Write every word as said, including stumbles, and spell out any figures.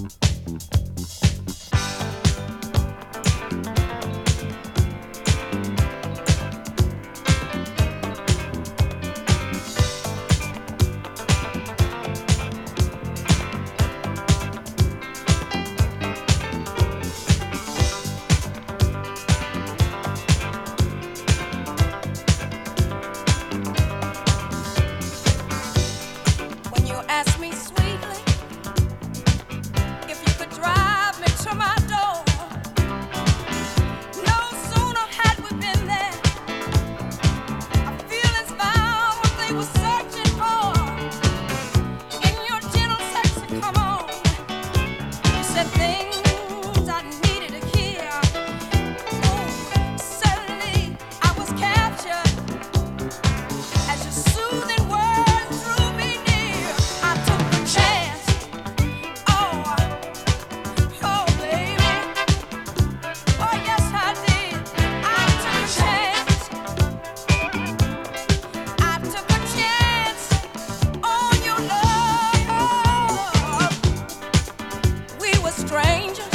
When you ask me sweetly if you could drive me to my door, no sooner had we been there, our feelings found what they were searching for. In your gentle sexy come on, you said things I needed to hear. Oh, suddenly I was captured as your soothing words drew me near. I took a chance. Oh, oh, baby. Oh, yes, I did. I took a chance. I took a chance on your love. We were strangers.